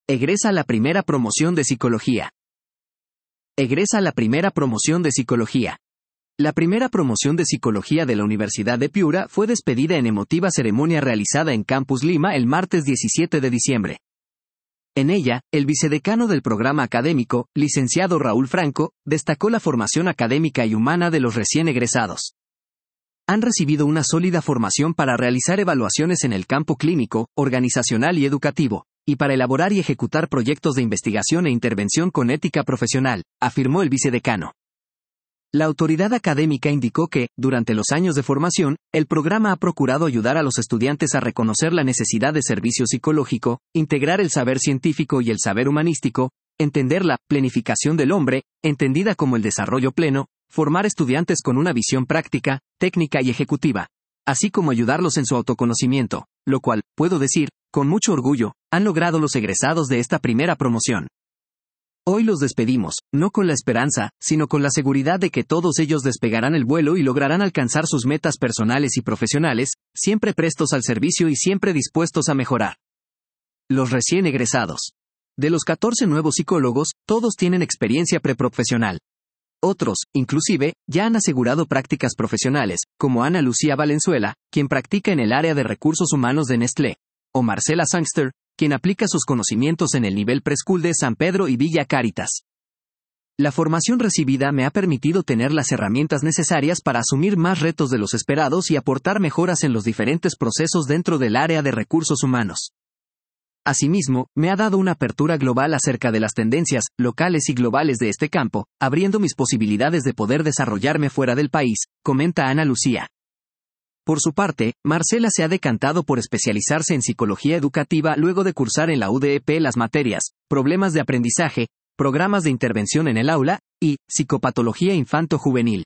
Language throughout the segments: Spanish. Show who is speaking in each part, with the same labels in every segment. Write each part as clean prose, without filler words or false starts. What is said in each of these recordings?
Speaker 1: Egresa la primera promoción de psicología. Egresa la primera promoción de psicología. La primera promoción de psicología de la Universidad de Piura fue despedida en emotiva ceremonia realizada en Campus Lima el martes 17 de diciembre. En ella, el vicedecano del programa académico, licenciado Raúl Franco, destacó la formación académica y humana de los recién egresados. Han recibido una sólida formación para realizar evaluaciones en el campo clínico, organizacional y educativo, y para elaborar y ejecutar proyectos de investigación e intervención con ética profesional, afirmó el vicedecano. La autoridad académica indicó que, durante los años de formación, el programa ha procurado ayudar a los estudiantes a reconocer la necesidad de servicio psicológico, integrar el saber científico y el saber humanístico, entender la planificación del hombre, entendida como el desarrollo pleno, formar estudiantes con una visión práctica, técnica y ejecutiva, así como ayudarlos en su autoconocimiento, lo cual, puedo decir, con mucho orgullo, han logrado los egresados de esta primera promoción. Hoy los despedimos, no con la esperanza, sino con la seguridad de que todos ellos despegarán el vuelo y lograrán alcanzar sus metas personales y profesionales, siempre prestos al servicio y siempre dispuestos a mejorar. Los recién egresados. De los 14 nuevos psicólogos, todos tienen experiencia preprofesional. Otros, inclusive, ya han asegurado prácticas profesionales, como Ana Lucía Valenzuela, quien practica en el área de recursos humanos de Nestlé, o Marcela Sangster, quien aplica sus conocimientos en el nivel preschool de San Pedro y Villa Cáritas. La formación recibida me ha permitido tener las herramientas necesarias para asumir más retos de los esperados y aportar mejoras en los diferentes procesos dentro del área de recursos humanos. Asimismo, me ha dado una apertura global acerca de las tendencias locales y globales de este campo, abriendo mis posibilidades de poder desarrollarme fuera del país, comenta Ana Lucía. Por su parte, Marcela se ha decantado por especializarse en psicología educativa luego de cursar en la UDEP las materias, problemas de aprendizaje, programas de intervención en el aula, y psicopatología infanto-juvenil.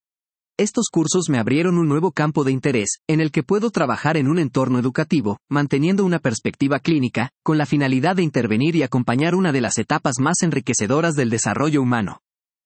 Speaker 1: Estos cursos me abrieron un nuevo campo de interés, en el que puedo trabajar en un entorno educativo, manteniendo una perspectiva clínica, con la finalidad de intervenir y acompañar una de las etapas más enriquecedoras del desarrollo humano.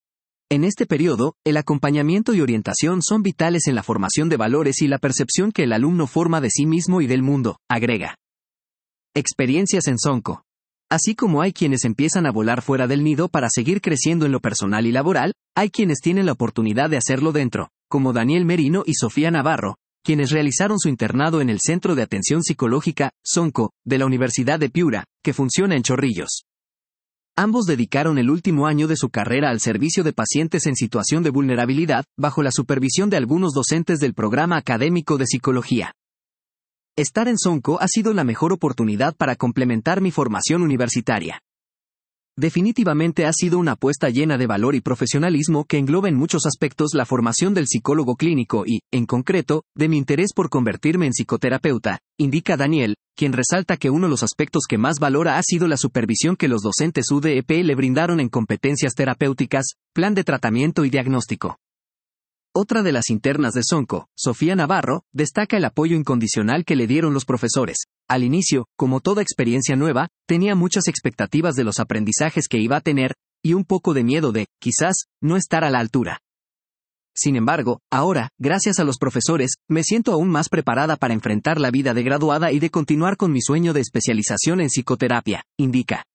Speaker 1: En este periodo, el acompañamiento y orientación son vitales en la formación de valores y la percepción que el alumno forma de sí mismo y del mundo, agrega. Experiencias en Sonco. Así como hay quienes empiezan a volar fuera del nido para seguir creciendo en lo personal y laboral, hay quienes tienen la oportunidad de hacerlo dentro, como Daniel Merino y Sofía Navarro, quienes realizaron su internado en el Centro de Atención Psicológica, Sonco, de la Universidad de Piura, que funciona en Chorrillos. Ambos dedicaron el último año de su carrera al servicio de pacientes en situación de vulnerabilidad, bajo la supervisión de algunos docentes del programa académico de psicología. Estar en Sonco ha sido la mejor oportunidad para complementar mi formación universitaria. Definitivamente ha sido una apuesta llena de valor y profesionalismo que engloba en muchos aspectos la formación del psicólogo clínico y, en concreto, de mi interés por convertirme en psicoterapeuta, indica Daniel, quien resalta que uno de los aspectos que más valora ha sido la supervisión que los docentes UDEP le brindaron en competencias terapéuticas, plan de tratamiento y diagnóstico. Otra de las internas de Sonco, Sofía Navarro, destaca el apoyo incondicional que le dieron los profesores. Al inicio, como toda experiencia nueva, tenía muchas expectativas de los aprendizajes que iba a tener, y un poco de miedo de, quizás, no estar a la altura. Sin embargo, ahora, gracias a los profesores, me siento aún más preparada para enfrentar la vida de graduada y de continuar con mi sueño de especialización en psicoterapia, indica.